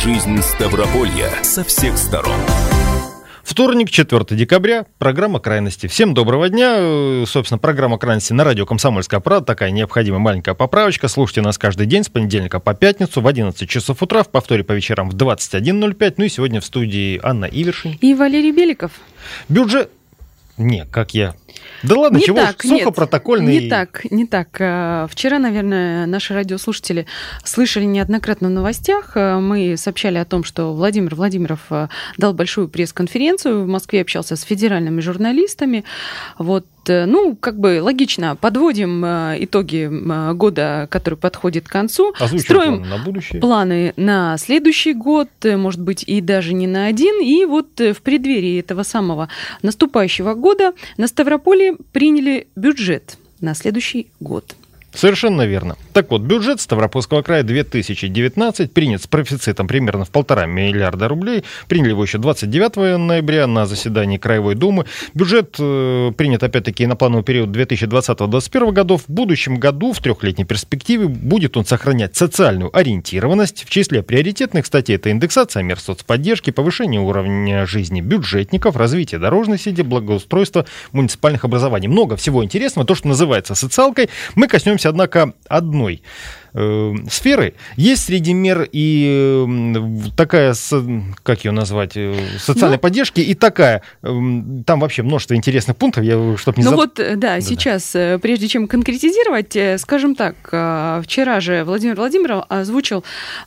жизнь Ставрополья со всех сторон. Вторник, 4 декабря, программа «Крайности». Всем доброго дня. Собственно, программа «Крайности» на радио «Комсомольская правда». Такая необходимая маленькая поправочка. Слушайте нас каждый день с понедельника по пятницу в 11 часов утра, в повторе по вечерам в 21:05. Ну и сегодня в студии Анна Ивершин. И Валерий Беликов. Бюджет... Не, как я... Да ладно, не чего так, ж, сухопротокольный... Не так. Вчера, наверное, наши радиослушатели слышали неоднократно в новостях. Мы сообщали о том, что Владимир Владимиров дал большую пресс-конференцию, в Москве общался с федеральными журналистами. Вот, ну, как бы логично, подводим итоги года, который подходит к концу. Строим планы на следующий год, может быть, и даже не на один. И вот в преддверии этого самого наступающего года на Ставрополе приняли бюджет на следующий год. Совершенно верно. Так вот, бюджет Ставропольского края 2019 принят с профицитом примерно в 1,5 миллиарда рублей. Приняли его еще 29 ноября на заседании Краевой Думы. Бюджет принят, опять-таки, на плановый период 2020-2021 годов. В будущем году, в трехлетней перспективе, будет он сохранять социальную ориентированность. В числе приоритетных статей это индексация мер соцподдержки, повышение уровня жизни бюджетников, развитие дорожной сети, благоустройство муниципальных образований. Много всего интересного. То, что называется социалкой, мы коснемся, однако, одной сферы. Есть среди мер и такая, как ее назвать, социальной поддержки, и такая, там вообще множество интересных пунктов, чтобы не сейчас, прежде чем конкретизировать, скажем так, вчера же Владимир Владимиров озвучил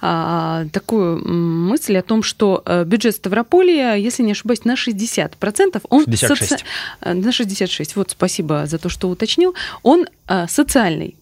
такую мысль о том, что бюджет Ставрополья, если не ошибаюсь, на 60%, он 66. На 66%, вот спасибо за то, что уточнил, он социальный.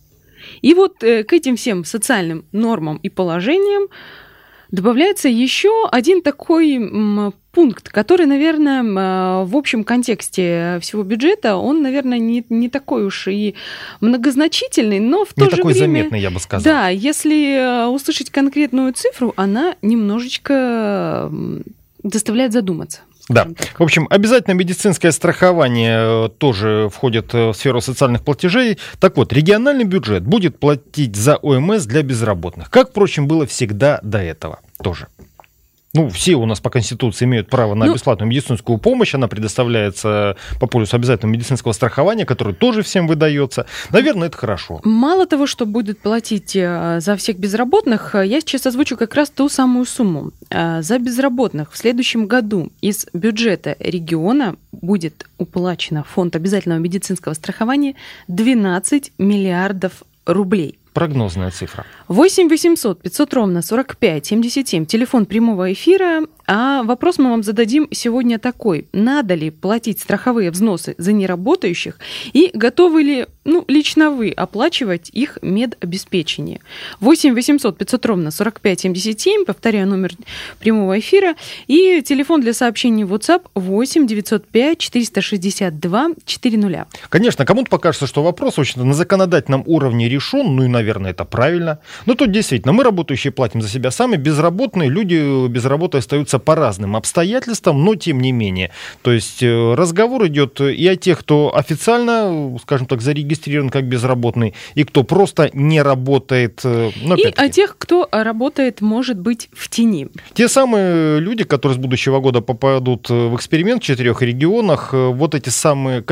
И вот к этим всем социальным нормам и положениям добавляется еще один такой пункт, который, наверное, в общем контексте всего бюджета, он, наверное, не такой уж и многозначительный, но в то же время... Не такой заметный, я бы сказал. Да, если услышать конкретную цифру, она немножечко заставляет задуматься. Да. В общем, обязательно медицинское страхование тоже входит в сферу социальных платежей. Так вот, региональный бюджет будет платить за ОМС для безработных, как, впрочем, было всегда до этого тоже. Ну, все у нас по Конституции имеют право на бесплатную медицинскую помощь. Она предоставляется по полису обязательного медицинского страхования, который тоже всем выдается. Наверное, это хорошо. Мало того, что будет платить за всех безработных, я сейчас озвучу как раз ту самую сумму. За безработных в следующем году из бюджета региона будет уплачено в фонд обязательного медицинского страхования 12 миллиардов рублей. Прогнозная цифра. 8 800 500 ровно 45 77, телефон прямого эфира. А вопрос мы вам зададим сегодня такой. Надо ли платить страховые взносы за неработающих и готовы ли лично вы оплачивать их медобеспечение? 8 800 500 ровно 45 77, повторяю номер прямого эфира. И телефон для сообщений в WhatsApp 8 905 462 400. Конечно, кому-то покажется, что вопрос, в общем-то, на законодательном уровне решен, ну и, наверное, это правильно. Но тут действительно мы, работающие, платим за себя сами, безработные люди без работы остаются по разным обстоятельствам, но тем не менее. То есть разговор идет и о тех, кто официально, скажем так, зарегистрирован как безработный, и кто просто не работает. И о тех, кто работает, может быть, в тени. Те самые люди, которые с будущего года попадут в эксперимент в 4 регионах, вот эти самые,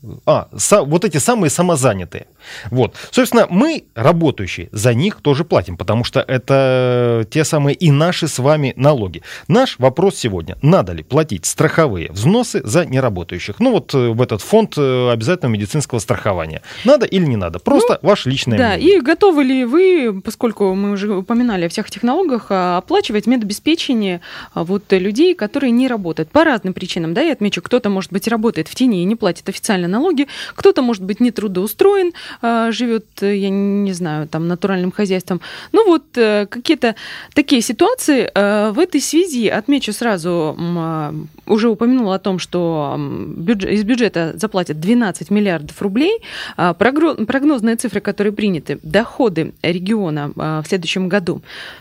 вот эти самые самозанятые. Вот. Собственно, мы, работающие, за них тоже платим, потому что это те самые и наши с вами налоги. Наш вопрос сегодня: надо ли платить страховые взносы за неработающих? Ну вот в этот фонд обязательного медицинского страхования. Надо или не надо? Просто ваше личное мнение. Да, и готовы ли вы, поскольку мы уже упоминали о всех этих налогах, оплачивать медобеспечение людей, которые не работают по разным причинам? Да, я отмечу, кто-то, может быть, работает в тени и не платит официально налоги, кто-то, может быть, не трудоустроен, живет, я не знаю, там, натуральным хозяйством. Какие-то такие ситуации. В этой связи отмечу сразу, уже упомянула о том, что из бюджета заплатят 12 миллиардов рублей. Прогнозные цифры, которые приняты: доходы региона в следующем году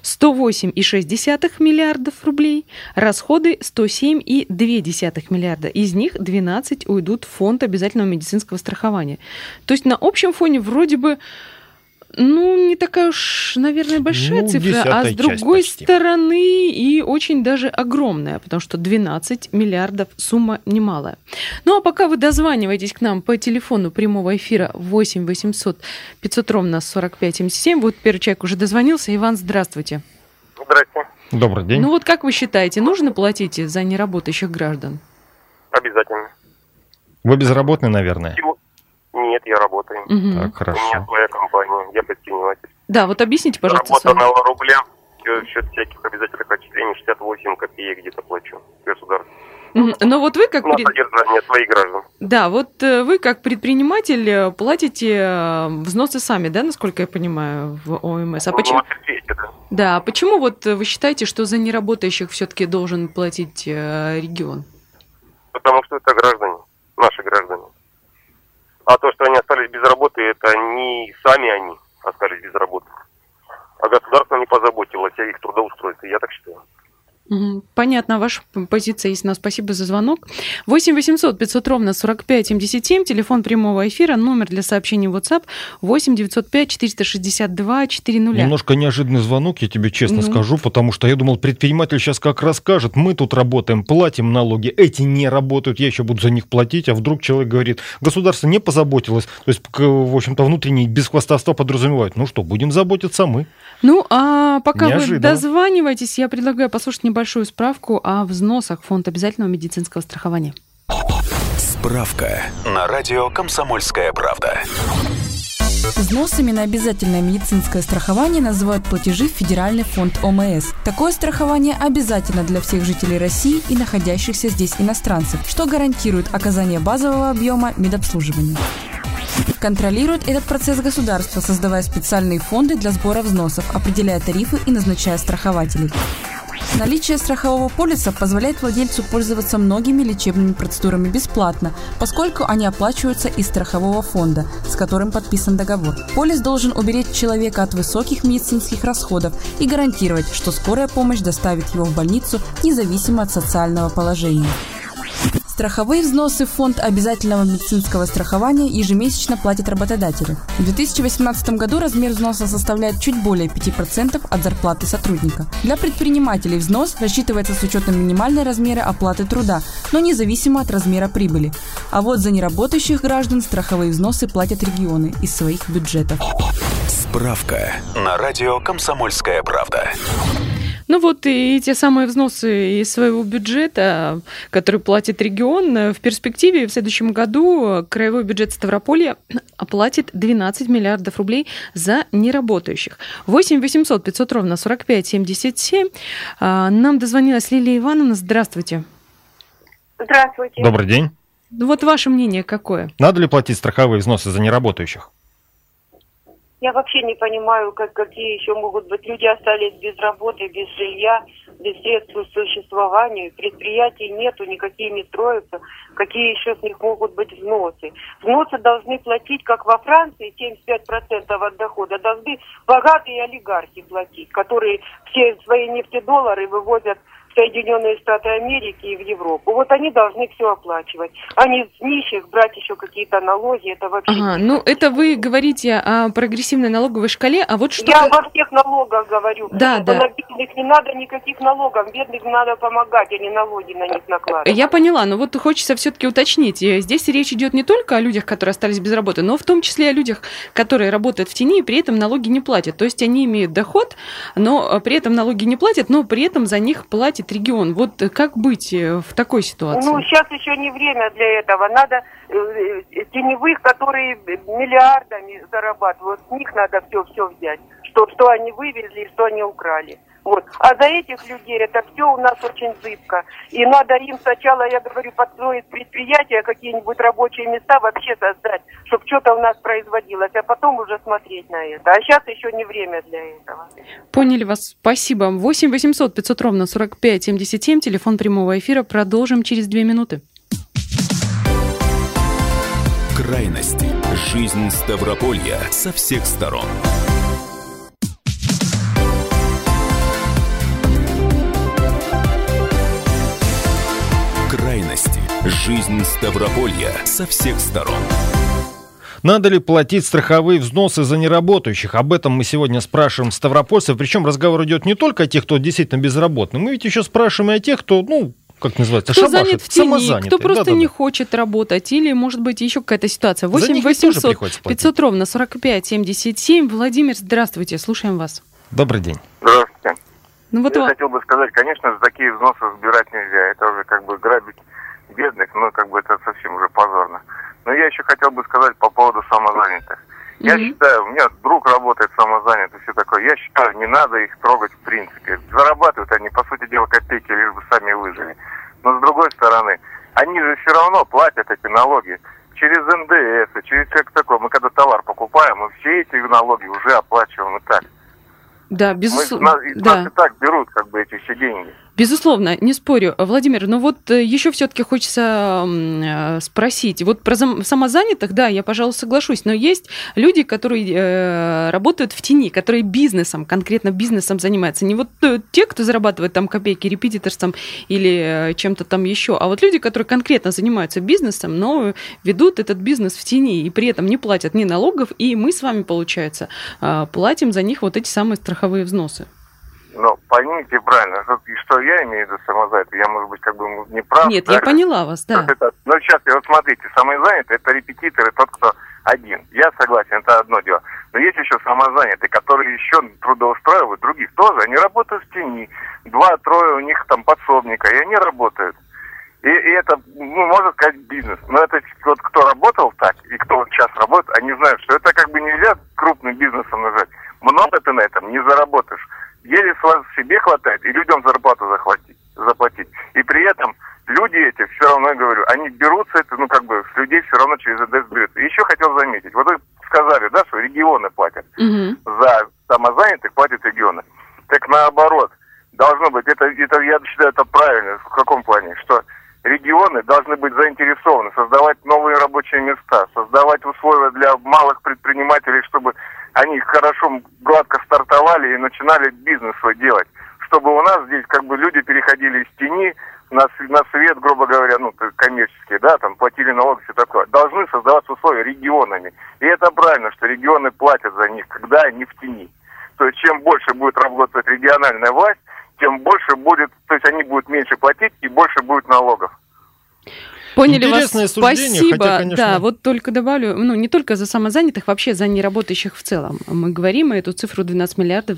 108,6 миллиардов рублей, расходы 107,2 миллиарда. Из них 12 уйдут в фонд обязательного медицинского страхования. То есть на общем фоне вроде бы Ну, не такая уж, наверное, большая цифра, а с другой стороны и очень даже огромная, потому что 12 миллиардов сумма немалая. Ну, а пока вы дозваниваетесь к нам по телефону прямого эфира 8 800 500 ровно 45 77, вот первый человек уже дозвонился. Иван, здравствуйте. Здравствуйте. Добрый день. Ну вот как вы считаете, нужно платить за неработающих граждан? Обязательно. Вы безработный, наверное? Нет, я работаю. Угу. Так, хорошо. У меня своя компания, я предприниматель. Да, вот объясните, пожалуйста. Работа на рублях, в счет всяких обязательных отчислений 68 копеек где-то плачу государству. Но вот вы как... На содержание своих граждан. Да, вот вы как предприниматель платите взносы сами, да, насколько я понимаю, в ОМС. А почему... Да, почему вот вы считаете, что за неработающих все-таки должен платить регион? Потому что это граждане, наши граждане. А то, что они остались без работы, это не сами они остались без работы. А государство не позаботилось о их трудоустройстве, я так считаю. Понятно, ваша позиция есть. Спасибо за звонок. 8 800 500 ровно 45 77, телефон прямого эфира, номер для сообщений в WhatsApp 8 905 462 400. Немножко неожиданный звонок, я тебе честно скажу, потому что я думал, предприниматель сейчас как расскажет, мы тут работаем, платим налоги, эти не работают, я еще буду за них платить, а вдруг человек говорит, государство не позаботилось, то есть, в общем-то, внутреннее бесхвастовство подразумевает, ну что, будем заботиться мы. Ну, а пока неожиданно. Вы дозваниваетесь, я предлагаю послушать небольшую справку о взносах в фонд обязательного медицинского страхования. Справка на радио «Комсомольская правда». Взносами на обязательное медицинское страхование называют платежи в Федеральный фонд ОМС. Такое страхование обязательно для всех жителей России и находящихся здесь иностранцев, что гарантирует оказание базового объема медобслуживания. Контролирует этот процесс государство, создавая специальные фонды для сбора взносов, определяя тарифы и назначая страхователей. Наличие страхового полиса позволяет владельцу пользоваться многими лечебными процедурами бесплатно, поскольку они оплачиваются из страхового фонда, с которым подписан договор. Полис должен уберечь человека от высоких медицинских расходов и гарантировать, что скорая помощь доставит его в больницу независимо от социального положения. Страховые взносы в фонд обязательного медицинского страхования ежемесячно платят работодатели. В 2018 году размер взноса составляет чуть более 5% от зарплаты сотрудника. Для предпринимателей взнос рассчитывается с учетом минимальной размера оплаты труда, но независимо от размера прибыли. А вот за неработающих граждан страховые взносы платят регионы из своих бюджетов. Справка на радио «Комсомольская правда». Ну вот и те самые взносы из своего бюджета, которые платит регион, в перспективе в следующем году краевой бюджет Ставрополья оплатит 12 миллиардов рублей за неработающих. 8 800 500 ровно 45 77. Нам дозвонилась Лилия Ивановна. Здравствуйте. Здравствуйте. Добрый день. Вот ваше мнение какое? Надо ли платить страховые взносы за неработающих? Я вообще не понимаю, какие еще могут быть. Люди остались без работы, без жилья, без средств к существованию. Предприятий нету, никакие не строятся. Какие еще с них могут быть взносы? Взносы должны платить, как во Франции, 75% от дохода. Должны богатые олигархи платить, которые все свои нефтедоллары вывозят в Соединенные Штаты Америки и в Европу. Вот они должны все оплачивать. Они с нищих брать еще какие-то налоги, это вообще... Ага, ну это вы говорите о прогрессивной налоговой шкале, а вот что... Я обо всех налогах говорю. Да, да. На бедных не надо никаких налогов, бедных надо помогать, а не налоги на них накладывать. Я поняла, но вот хочется все-таки уточнить. Здесь речь идет не только о людях, которые остались без работы, но в том числе о людях, которые работают в тени и при этом налоги не платят. То есть они имеют доход, но при этом налоги не платят, но при этом за них платит регион. Вот как быть в такой ситуации? Ну, сейчас еще не время для этого. Надо теневых, которые миллиардами зарабатывают, с них надо все взять. Что они вывезли и что они украли. Вот. А за этих людей это все у нас очень зыбко. И надо им сначала, я говорю, подстроить предприятия, какие-нибудь рабочие места вообще создать, чтобы что-то у нас производилось, а потом уже смотреть на это. А сейчас еще не время для этого. Поняли вас. Спасибо. 8 800 500 ровно 45 77, телефон прямого эфира. Продолжим через 2 минуты. Крайности. Жизнь Ставрополья со всех сторон. Крайности. Жизнь Ставрополья со всех сторон. Надо ли платить страховые взносы за неработающих? Об этом мы сегодня спрашиваем ставропольцев. Причем разговор идет не только о тех, кто действительно безработный. Мы ведь еще спрашиваем и о тех, кто, как называется, кто занят в тени, кто просто не хочет работать, или, может быть, еще какая-то ситуация. 8 800 500 ровно 45 77. Владимир, здравствуйте, слушаем вас. Добрый день. Здравствуйте. Я хотел бы сказать, конечно, за такие взносы сбирать нельзя. Это уже грабить бедных, это совсем уже позорно. Но я еще хотел бы сказать по поводу самозанятых. Я считаю, у меня друг работает самозанят и все такое. Я считаю, не надо их трогать в принципе. Зарабатывают они, по сути дела, копейки, лишь бы сами выжили. Но с другой стороны, они же все равно платят эти налоги через НДС, через всякое такое. Мы когда товар покупаем, мы все эти налоги уже оплачиваем и так. Да, безусловно. Нас и так берут эти все деньги. Безусловно, не спорю. Владимир, еще все-таки хочется спросить. Вот про самозанятых, да, я, пожалуй, соглашусь, но есть люди, которые работают в тени, которые бизнесом, конкретно бизнесом занимаются. Не те, кто зарабатывает там копейки репетиторством или чем-то там еще, а вот люди, которые конкретно занимаются бизнесом, но ведут этот бизнес в тени и при этом не платят ни налогов, и мы с вами, получается, платим за них эти самые страховые взносы. Но поймите правильно, что я имею в виду самозанятый, я, может быть, не прав. Нет, я поняла вас, да. Сейчас, смотрите, самозанятый — это репетитор, и тот, кто один. Я согласен, это одно дело. Но есть еще самозанятые, которые еще трудоустраивают других тоже. Они работают в тени, 2-3 у них там подсобника, и они работают. И это, можно сказать, бизнес. Но это кто работал так, и кто сейчас работает, они знают, что это нельзя крупным бизнесом назвать. Много ты на этом не заработаешь. Еле себе хватает и людям зарплату заплатить. И при этом люди эти, все равно, я говорю, они берутся, с людей все равно через НДС берутся. И еще хотел заметить, вы сказали, да, что регионы платят. За самозанятых платят регионы. Так наоборот, должно быть, это я считаю, это правильно. В каком плане? Что регионы должны быть заинтересованы создавать новые рабочие места, создавать условия для малых предпринимателей, чтобы они хорошо, гладко стартовали и начинали бизнес свой делать. Чтобы у нас здесь люди переходили из тени на свет, грубо говоря, коммерческие, да, там платили налоги, все такое. Должны создаваться условия регионами. И это правильно, что регионы платят за них, когда они в тени. То есть чем больше будет работать региональная власть, тем больше будет, то есть они будут меньше платить и больше будет налогов. Поняли вас, спасибо. Хотя, конечно... Да, только добавлю, не только за самозанятых, вообще за неработающих в целом. Мы говорим, и эту цифру 12 миллиардов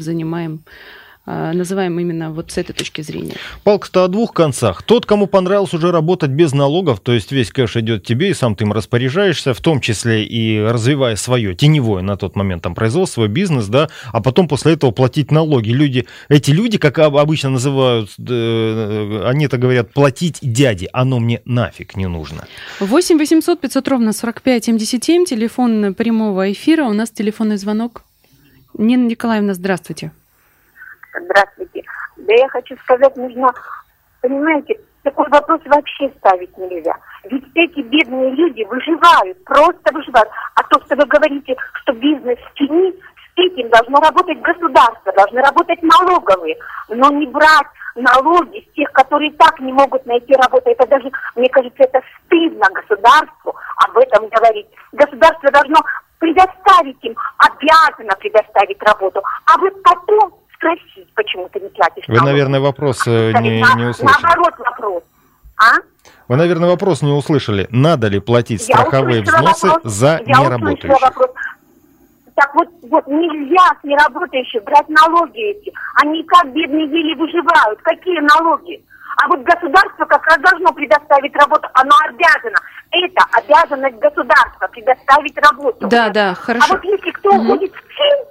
называем именно с этой точки зрения. Палка-то о двух концах. Тот, кому понравилось уже работать без налогов, то есть весь кэш идет тебе, и сам ты им распоряжаешься, в том числе и развивая свое теневое на тот момент производство, свой бизнес, да, а потом после этого платить налоги. Эти люди, как обычно называют, они-то говорят, платить дяде, оно мне нафиг не нужно. 8 800 500 ровно 45 77, телефон прямого эфира, у нас телефонный звонок. Нина Николаевна, здравствуйте. Здравствуйте. Да я хочу сказать, нужно, понимаете, такой вопрос вообще ставить нельзя. Ведь эти бедные люди выживают, просто выживают. А то, что вы говорите, что бизнес в тени, с этим должно работать государство, должны работать налоговые. Но не брать налоги с тех, которые так не могут найти работу. Это даже, мне кажется, это стыдно государству об этом говорить. Государство должно предоставить им, обязано предоставить работу. А вот потом спросить, почему ты не платишь налоги. Вы, наверное, вопрос не услышали. Наоборот вопрос. А? Вы, наверное, вопрос не услышали. Надо ли платить страховые взносы за неработающих? Так вот нельзя с неработающих брать налоги эти. Они как бедные еле выживают. Какие налоги? А вот государство как раз должно предоставить работу. Оно обязано. Это обязанность государства предоставить работу. Да, хорошо. А вот если кто уходит в тень,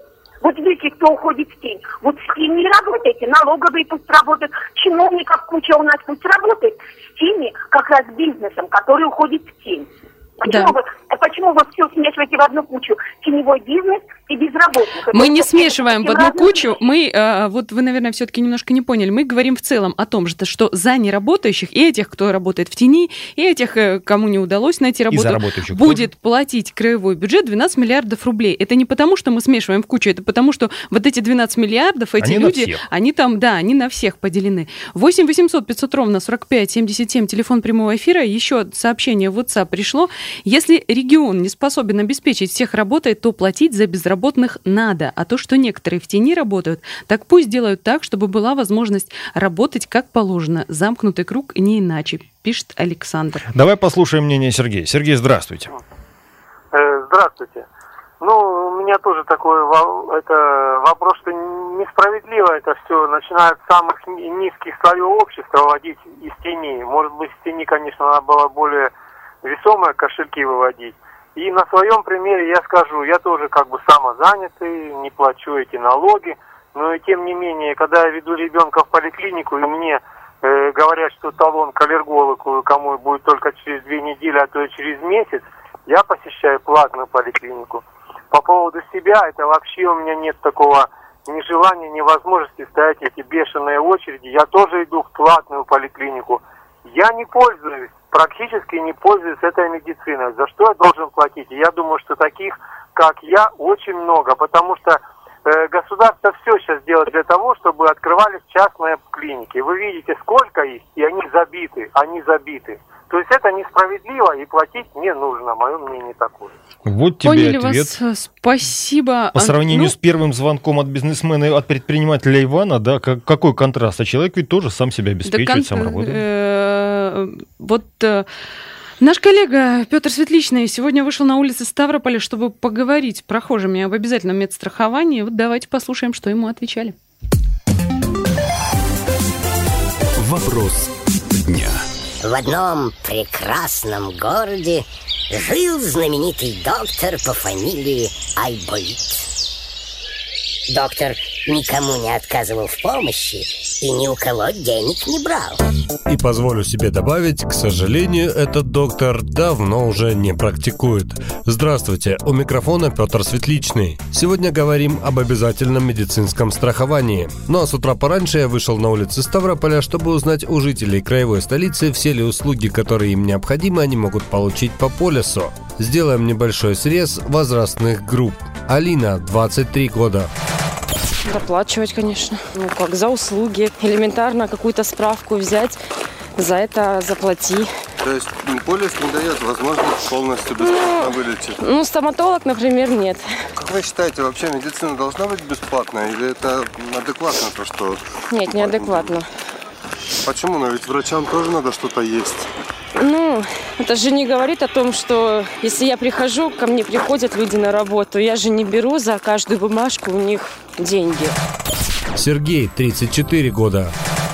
вот в тени не работайте, налоговые пусть работают, чиновников куча у нас пусть работает, с теми как раз бизнесом, который уходит в тень. Почему вы все смешиваете в одну кучу? Теневой бизнес и безработных. Мы не смешиваем в одну кучу. Мы, вот вы, наверное, все-таки немножко не поняли. Мы говорим в целом о том, что за неработающих и этих, кто работает в тени, и этих, кому не удалось найти работу, будет платить краевой бюджет 12 миллиардов рублей. Это не потому, что мы смешиваем в кучу, это потому, что вот эти 12 миллиардов, эти люди, они там, да, они на всех поделены. 8 800 500 ровно 45 77, телефон прямого эфира. Еще сообщение в WhatsApp пришло. Если регион не способен обеспечить всех работой, то платить за безработных надо. А то, что некоторые в тени работают, так пусть делают так, чтобы была возможность работать как положено. Замкнутый круг, не иначе, пишет Александр. Давай послушаем мнение Сергея. Сергей, здравствуйте. Здравствуйте. У меня тоже такой вопрос, что несправедливо это все. Начинают с самых низких слоев общества выводить из тени. Может быть, из тени, конечно, надо было более весомые кошельки выводить. И на своем примере я скажу, я тоже как бы самозанятый, не плачу эти налоги, но и тем не менее, когда я веду ребенка в поликлинику, и мне говорят, что талон к аллергологу кому будет только через 2 недели, а то и через месяц, я посещаю платную поликлинику. По поводу себя, это вообще у меня нет такого ни желания, ни возможности стоять эти бешеные очереди. Я тоже иду в платную поликлинику. Я не пользуюсь, практически не пользуюсь этой медициной. За что я должен платить? И я думаю, что таких, как я, очень много, потому что государство все сейчас делает для того, чтобы открывались частные клиники. Вы видите, сколько их, и они забиты. То есть это несправедливо, и платить не нужно, мое мнение такое. Вот тебе Поняли ответ. Вас, спасибо. По сравнению с первым звонком от бизнесмена и от предпринимателя Ивана, да, какой контраст? А человек ведь тоже сам себя обеспечивает, сам работает. Наш коллега Петр Светличный сегодня вышел на улицы Ставрополя, чтобы поговорить с прохожими об обязательном медстраховании. Вот давайте послушаем, что ему отвечали. Вопрос дня. В одном прекрасном городе жил знаменитый доктор по фамилии Айболит. Доктор никому не отказывал в помощи и ни у кого денег не брал. И позволю себе добавить, к сожалению, этот доктор давно уже не практикует. Здравствуйте, у микрофона Петр Светличный. Сегодня говорим об обязательном медицинском страховании. Ну а с утра пораньше я вышел на улицы Ставрополя, чтобы узнать у жителей краевой столицы, все ли услуги, которые им необходимы, они могут получить по полису. Сделаем небольшой срез возрастных групп. Алина, 23 года. Доплачивать, конечно. Как за услуги. Элементарно какую-то справку взять, за это заплати. То есть полис не дает возможность полностью бесплатно вылечить? Стоматолог, например, нет. Как вы считаете, вообще медицина должна быть бесплатной? Или это адекватно то, что... Нет, неадекватно. Почему? Но ведь врачам тоже надо что-то есть. Это же не говорит о том, что если я прихожу, ко мне приходят люди на работу, я же не беру за каждую бумажку у них деньги. Сергей, 34 года.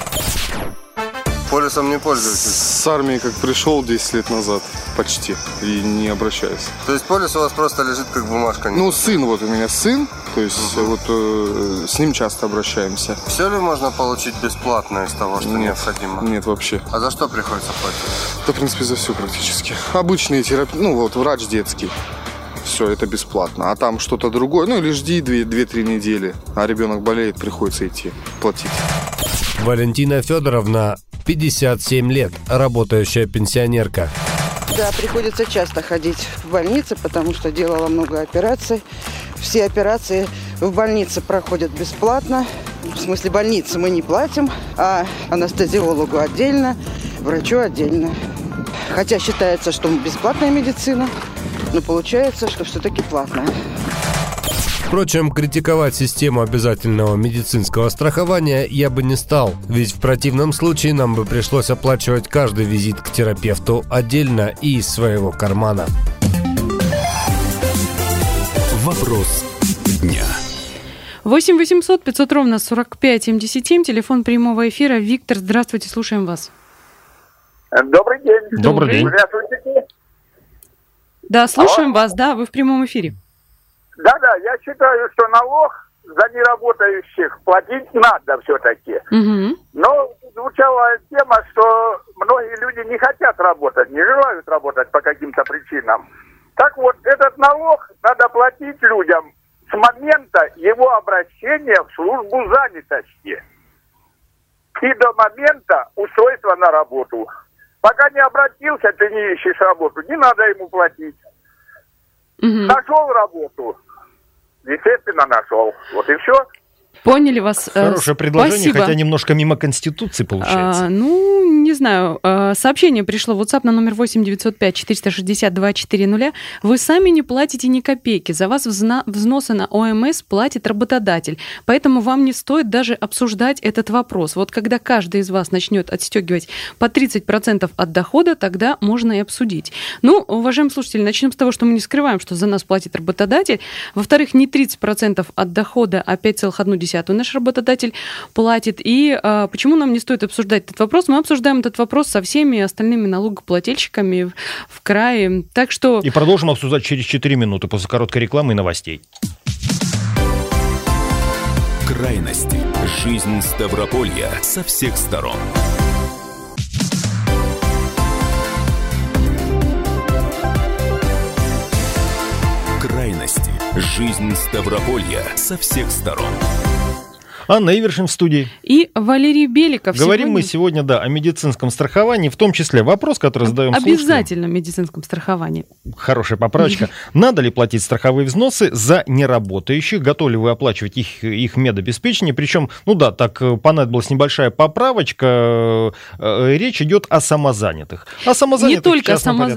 Полисом не пользуетесь? С армии как пришел 10 лет назад, почти, и не обращаюсь. То есть полис у вас просто лежит как бумажка? Сын, вот у меня сын, то есть с ним часто обращаемся. Все ли можно получить бесплатно из того, что необходимо? Нет, вообще. А за что приходится платить? Да, в принципе, за все практически. Обычные терапии, врач детский. Все, это бесплатно. А там что-то другое, или жди 2-3 недели, а ребенок болеет, приходится идти платить. Валентина Федоровна, 57 лет, работающая пенсионерка. Да, приходится часто ходить в больницу, потому что делала много операций. Все операции в больнице проходят бесплатно. В смысле, больницы мы не платим, а анестезиологу отдельно, врачу отдельно. Хотя считается, что бесплатная медицина, но получается, что все-таки платная. Впрочем, критиковать систему обязательного медицинского страхования я бы не стал, ведь в противном случае нам бы пришлось оплачивать каждый визит к терапевту отдельно и из своего кармана. Вопрос дня. 8 800 500 ровно 45 77, телефон прямого эфира. Виктор, здравствуйте, слушаем вас. Добрый день. Добрый день. Здравствуйте. Да, слушаем вас, да, вы в прямом эфире. Да, я считаю, что налог за неработающих платить надо все-таки. Угу. Но звучала тема, что многие люди не хотят работать, не желают работать по каким-то причинам. Так вот, этот налог надо платить людям с момента его обращения в службу занятости и до момента устройства на работу. Пока не обратился, ты не ищешь работу, не надо ему платить. Нашел работу, естественно, нашел. Вот и все. Поняли вас. Хорошее предложение, Спасибо. хотя немножко мимо Конституции получается. Не знаю. Сообщение пришло в WhatsApp на номер 8-905-462-400. Вы сами не платите ни копейки. За вас взносы на ОМС платит работодатель. Поэтому вам не стоит даже обсуждать этот вопрос. Вот когда каждый из вас начнет отстегивать по 30% от дохода, тогда можно и обсудить. Ну, уважаемые слушатели, начнем с того, что мы не скрываем, что за нас платит работодатель. Во-вторых, не 30% от дохода, а 5,1% наш работодатель платит. И почему нам не стоит обсуждать этот вопрос? Мы обсуждаем этот вопрос со всеми остальными налогоплательщиками в крае. Так что... И продолжим обсуждать через 4 минуты после короткой рекламы и новостей. Крайности. Жизнь Ставрополья со всех сторон. Крайности. Жизнь Ставрополья со всех сторон. Анна Ивершин в студии. И Валерий Беликов. Говорим мы сегодня, о медицинском страховании, в том числе вопрос, который задаем слушателям. Обязательно медицинском страховании. Хорошая поправочка. Надо ли платить страховые взносы за неработающих? Готовы ли вы оплачивать их медобеспечение? Причем, так понадобилась небольшая поправочка. Речь идет о самозанятых. Не только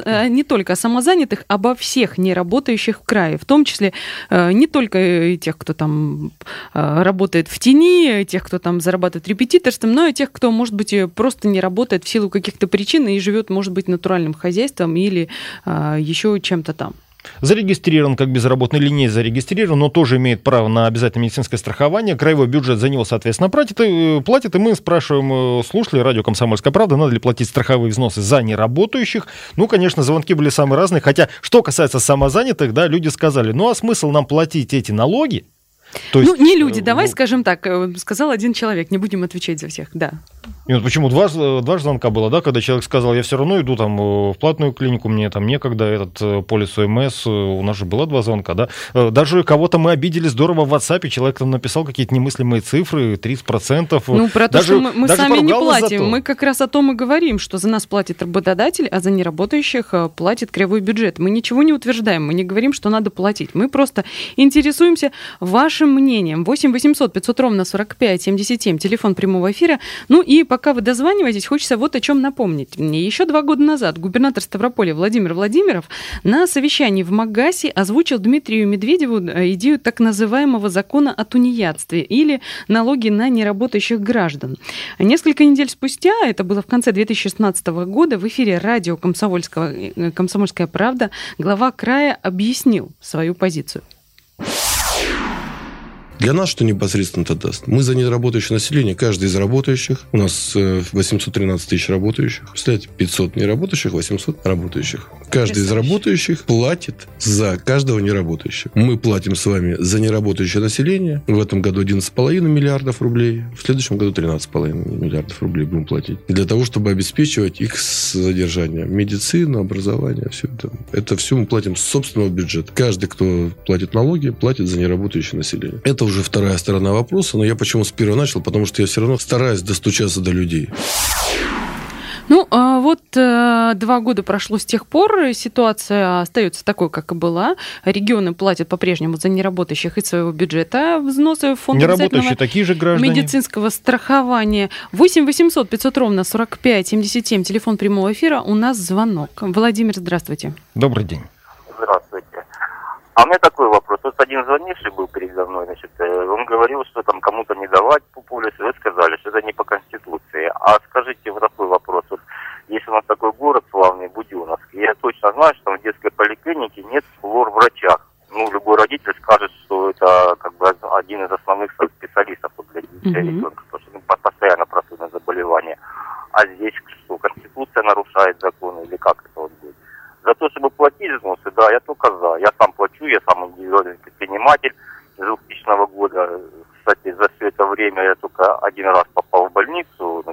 о самозанятых, обо всех неработающих в крае. В том числе не только тех, кто там работает в тени, тех, кто там зарабатывает репетиторством, но и тех, кто, может быть, просто не работает в силу каких-то причин и живет, может быть, натуральным хозяйством или еще чем-то там. Зарегистрирован как безработный или не зарегистрирован, но тоже имеет право на обязательное медицинское страхование. Краевой бюджет за него, соответственно, платит. И мы спрашиваем слушателей радио «Комсомольская правда», надо ли платить страховые взносы за неработающих. Конечно, звонки были самые разные. Хотя, что касается самозанятых, люди сказали, а смысл нам платить эти налоги? Не люди, давай скажем так, сказал один человек, не будем отвечать за всех, да. И почему? Два звонка было, когда человек сказал, я все равно иду в платную клинику, мне там некогда, этот полис ОМС, у нас же было 2 звонка, да. Даже кого-то мы обидели здорово в WhatsApp, человек там написал какие-то немыслимые цифры, 30%. Про то, что мы сами не платим, мы как раз о том и говорим, что за нас платит работодатель, а за неработающих платит краевой бюджет. Мы ничего не утверждаем, мы не говорим, что надо платить, мы просто интересуемся вашим мнением. 8 800 500 ровно 45 77, телефон прямого эфира. И пока вы дозваниваетесь, хочется вот о чем напомнить. Еще 2 года назад губернатор Ставрополья Владимир Владимиров на совещании в Магасе озвучил Дмитрию Медведеву идею так называемого закона о тунеядстве или налоги на неработающих граждан. Несколько недель спустя, это было в конце 2016 года, в эфире радио «Комсомольская правда» глава края объяснил свою позицию. Для нас что непосредственно это даст? Мы за неработающее население, каждый из работающих, у нас 813 тысяч работающих, представляете, 500 неработающих, 800 работающих. Каждый из работающих платит за каждого неработающего. Мы платим с вами за неработающее население. В этом году 11,5 миллиардов рублей, в следующем году 13,5 миллиардов рублей будем платить. Для того, чтобы обеспечивать их содержание. Медицина, образование, все это. Это все мы платим с собственного бюджета. Каждый, кто платит налоги, платит за неработающее население. Это уже вторая сторона вопроса, но я почему с первого начал? Потому что я все равно стараюсь достучаться до людей. 2 года прошло с тех пор, ситуация остается такой, как и была. Регионы платят по-прежнему за неработающих из своего бюджета взносы в фонд обязательного такие же граждане. Медицинского страхования. 8 800 500 ровно 45 77, телефон прямого эфира. У нас звонок. Владимир, здравствуйте. Добрый день. Здравствуйте. А у меня такой вопрос. Вот один звонивший был передо мной, он говорил, что там кому-то не давать по полису, вы сказали, что это не по Конституции. А скажите вот такой вопрос. Вот если у нас такой город славный, Буденновск, я точно знаю, что там в детской поликлинике нет лор-врача. Любой родитель скажет, что это один из основных специалистов для ребенка, потому что постоянно простудное заболевание. А здесь что, Конституция нарушает законы или как это будет? За то, чтобы платить взносы, да, я только за. Я сам плачу, я сам индивидуальный предприниматель с 2000 года. Кстати, за все это время я только один раз попал в больницу,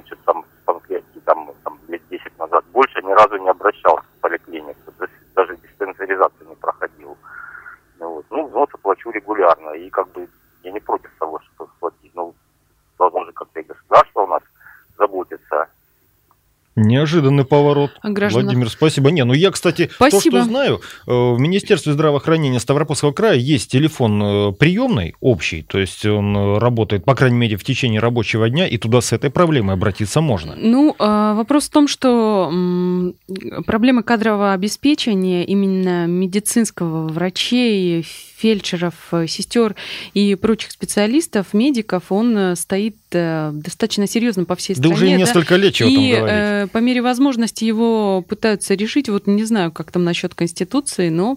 лет 10 назад. Больше ни разу не обращался в поликлинику, даже диспансеризацию не проходил. Взносы плачу. плачу регулярно. И как бы я не против того, чтобы платить. Ну, должно же как-то и государство у нас заботиться. Неожиданный поворот. Владимир, спасибо. Не, ну я, кстати, то, что знаю, в Министерстве здравоохранения Ставропольского края есть телефон приемный общий, то есть он работает, по крайней мере, в течение рабочего дня, и туда с этой проблемой обратиться можно. Ну, вопрос в том, что проблемы кадрового обеспечения именно медицинского, врачей, фельдшеров, сестер и прочих специалистов, медиков, он стоит достаточно серьезно по всей стране. Да уже несколько лет чего там говорить. И по мере возможности его пытаются решить. Вот не знаю, как там насчет Конституции, но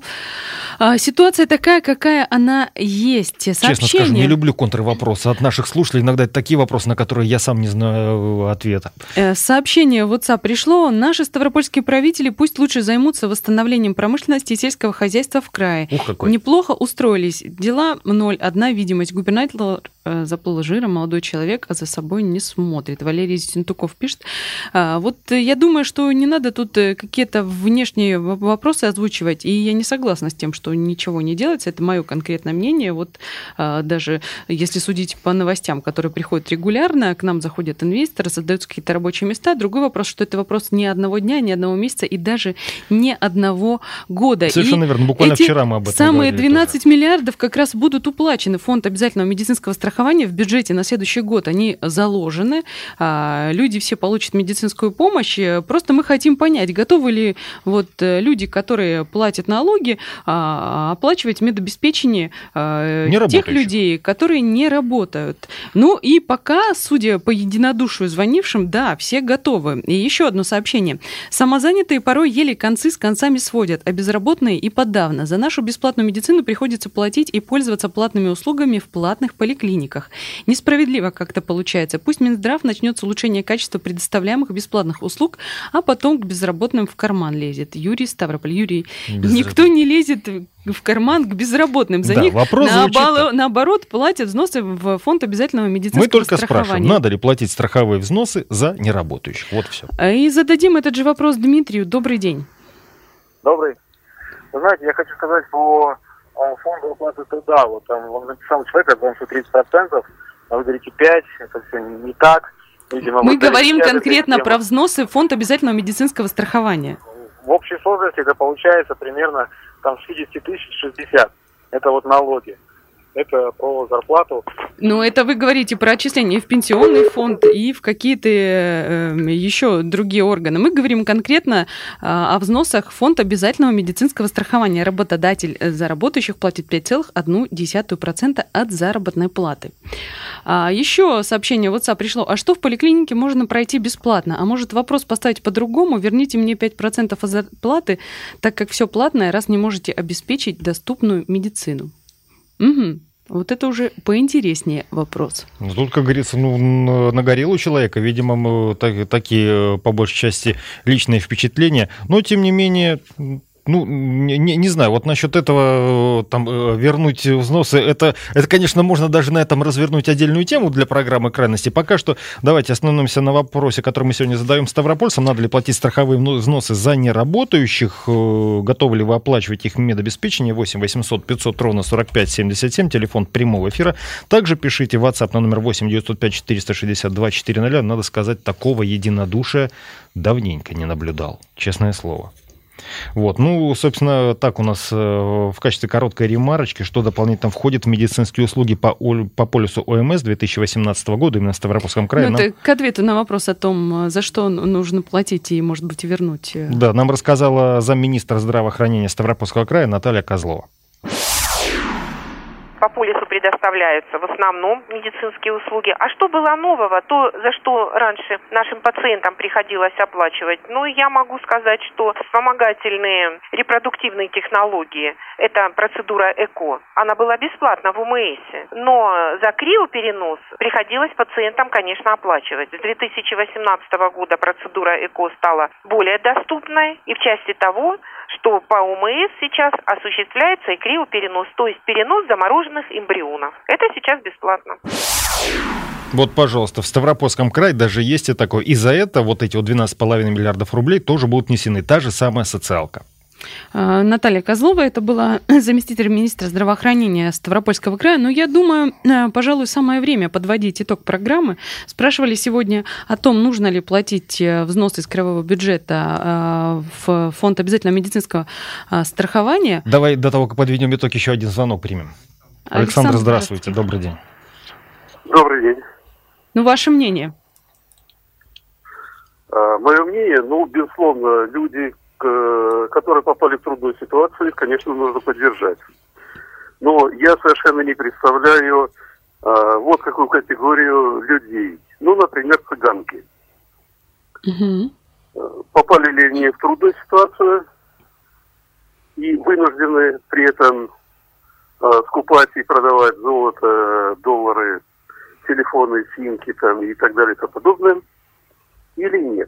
ситуация такая, какая она есть. Честно скажу, не люблю контрвопросы от наших слушателей. Иногда это такие вопросы, на которые я сам не знаю ответа. Сообщение в WhatsApp пришло. Наши ставропольские правители пусть лучше займутся восстановлением промышленности и сельского хозяйства в крае. Неплохо устроились. Дела 0. Одна видимость. Губернатор заплыл жиром, молодой человек, а за собой не смотрит. Валерий Зентуков пишет. Вот я думаю, что не надо тут какие-то внешние вопросы озвучивать, и я не согласна с тем, что ничего не делается. Это мое конкретное мнение. Вот даже если судить по новостям, которые приходят регулярно, к нам заходят инвесторы, создаются какие-то рабочие места. Другой вопрос, что это вопрос не одного дня, не одного месяца и даже не одного года. Совершенно верно. Буквально вчера мы об этом самые говорили. 12 миллиардов как раз будут уплачены в фонд обязательного медицинского страхования в бюджете на следующий год. Они заложены. Люди все получат медицинскую помощь. Просто мы хотим понять, готовы ли вот люди, которые платят налоги, оплачивать медобеспечение тех людей, которые не работают. Ну и пока, судя по единодушию звонившим, да, все готовы. И еще одно сообщение. Самозанятые порой еле концы с концами сводят, а безработные и подавно. За нашу бесплатную медицину приходится платить и пользоваться платными услугами в платных поликлиниках. Несправедливо как-то получается. Пусть Минздрав начнет с улучшения качества предоставляемых бесплатных услуг, а потом к безработным в карман лезет. Юрий, Ставрополь. Юрий, никто не лезет в карман к безработным. За них наоборот платят взносы в фонд обязательного медицинского страхования. Мы только спрашиваем, надо ли платить страховые взносы за неработающих. Вот все. И зададим этот же вопрос Дмитрию. Добрый день. Добрый. Вы знаете, я хочу сказать по фонду оплаты труда. Вот там он написал человек, что 30%, а вы говорите 5%, это все не так. Видимо, мы говорим конкретно про взносы в фонд обязательного медицинского страхования. В общей сложности это получается примерно там 60 тысяч 60. Это вот налоги. Это по зарплату. Ну, это вы говорите про отчисления и в пенсионный фонд, и в какие-то еще другие органы. Мы говорим конкретно о взносах в фонд обязательного медицинского страхования. Работодатель за работающих платит 5,1% от заработной платы. Еще сообщение в WhatsApp пришло. А что в поликлинике можно пройти бесплатно? А может вопрос поставить по-другому? Верните мне 5% от зарплаты, так как все платное, раз не можете обеспечить доступную медицину. Угу. Вот это уже поинтереснее вопрос. Тут, как говорится, нагорел у человека, видимо, такие, по большей части, личные впечатления. Но, тем не менее, не знаю, вот насчет этого там вернуть взносы, это, конечно, можно даже на этом развернуть отдельную тему для программы крайности. Пока что давайте остановимся на вопросе, который мы сегодня задаем ставропольцам. Надо ли платить страховые взносы за неработающих? Готовы ли вы оплачивать их медобеспечение? 8 800 500 ровно 45 77, телефон прямого эфира. Также пишите в WhatsApp на номер 8 905 462 400. Надо сказать, такого единодушия давненько не наблюдал, честное слово. Вот, собственно, так у нас в качестве короткой ремарочки, что дополнительно входит в медицинские услуги по полису ОМС 2018 года именно в Ставропольском крае. Это к ответу на вопрос о том, за что нужно платить и, может быть, вернуть. Да, нам рассказала замминистра здравоохранения Ставропольского края Наталья Козлова. По полису предоставляются в основном медицинские услуги. А что было нового, то, за что раньше нашим пациентам приходилось оплачивать? Я могу сказать, что вспомогательные репродуктивные технологии, это процедура ЭКО, она была бесплатна в ОМС. Но за криоперенос приходилось пациентам, конечно, оплачивать. С 2018 года процедура ЭКО стала более доступной, и в части того, что по ОМС сейчас осуществляется и криоперенос, то есть перенос замороженных эмбрионов. Это сейчас бесплатно. Вот, пожалуйста, в Ставропольском крае даже есть и такое. И за это вот эти 12,5 миллиардов рублей тоже будут внесены. Та же самая социалка. Наталья Козлова, это была заместитель министра здравоохранения Ставропольского края. Но я думаю, пожалуй, самое время подводить итог программы. Спрашивали сегодня о том, нужно ли платить взносы из краевого бюджета в фонд обязательного медицинского страхования. Давай до того, как подведем итог, еще один звонок примем. Александр, здравствуйте, добрый день. Добрый день. Ну, ваше мнение? Мое мнение, безусловно, люди, которые попали в трудную ситуацию, их, конечно, нужно поддержать. Но я совершенно не представляю вот какую категорию людей. Например, цыганки. Попали ли они в трудную ситуацию и вынуждены при этом скупать и продавать золото, доллары, телефоны, симки там, и так далее и тому подобное, или нет?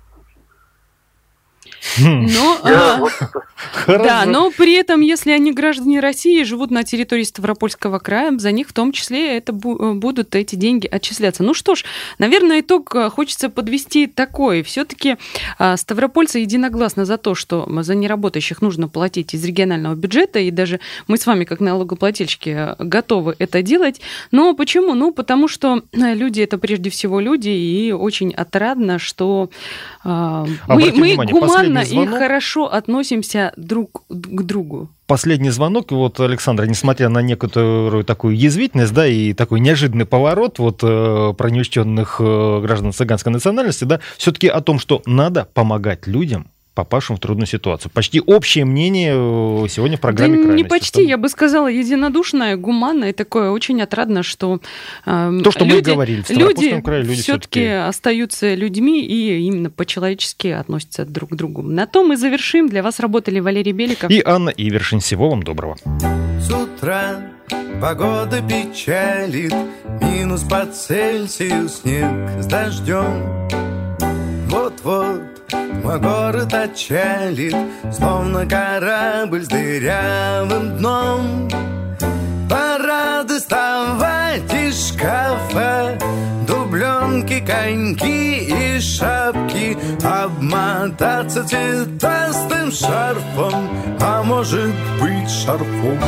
Да, но при этом, если они граждане России, живут на территории Ставропольского края, за них в том числе будут эти деньги отчисляться. Ну что ж, наверное, итог хочется подвести такой. Все-таки ставропольцы единогласно за то, что за неработающих нужно платить из регионального бюджета, и даже мы с вами, как налогоплательщики, готовы это делать. Но почему? Потому что люди — это прежде всего люди, и очень отрадно, что мы гуманно и хорошо относимся друг к другу. Последний звонок, Александра, несмотря на некоторую такую язвительность, да, и такой неожиданный поворот про неучтенных граждан цыганской национальности, да, все-таки о том, что надо помогать людям, попавшим в трудную ситуацию. Почти общее мнение сегодня в программе «Крайности». Не почти, я бы сказала, единодушное, гуманное, такое очень отрадно, что то, что мы говорили, в Ставропольском крае люди все-таки остаются людьми и именно по-человечески относятся друг к другу. На том мы завершим. Для вас работали Валерий Беликов и Анна Ивершин. Всего вам доброго. С утра погода печалит, минус по Цельсию, снег с дождем. Вот-вот мой город отчалит, словно корабль с дырявым дном. Пора доставать из шкафа дубленки, коньки и шапки, обмотаться цветастым шарфом, а может быть шарфом.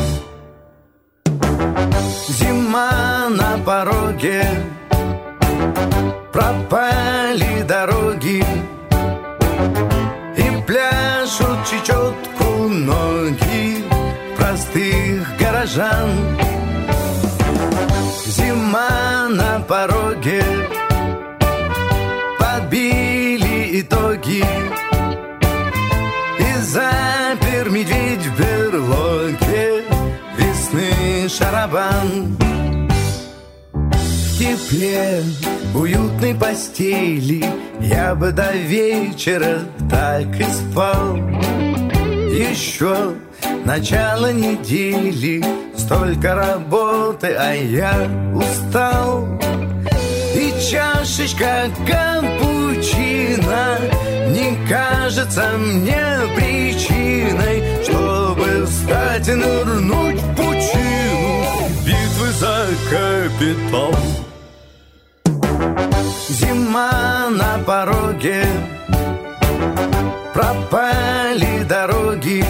Зима на пороге, пропали дороги, и пляшут чечетку ноги простых горожан. Зима на пороге, подбили итоги, и запер медведь в берлоге весны шарабан. В тепле уютной постели я бы до вечера так и спал. Еще начало недели, столько работы, а я устал. И чашечка капучино не кажется мне причиной, чтобы встать и нырнуть в пучину битвы за капитал. Зима на пороге, пропали дороги,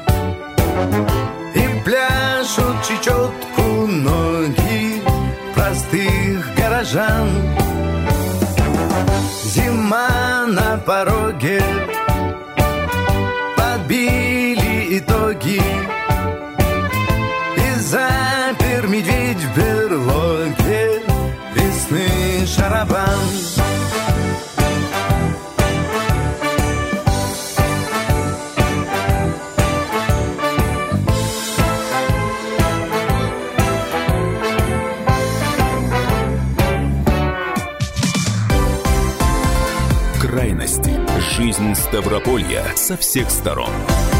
и пляшут чечетку ноги простых горожан. Зима на пороге, подбили итоги, и запер медведь в берлоге весны шарабан. Крайности. Жизнь Ставрополья со всех сторон.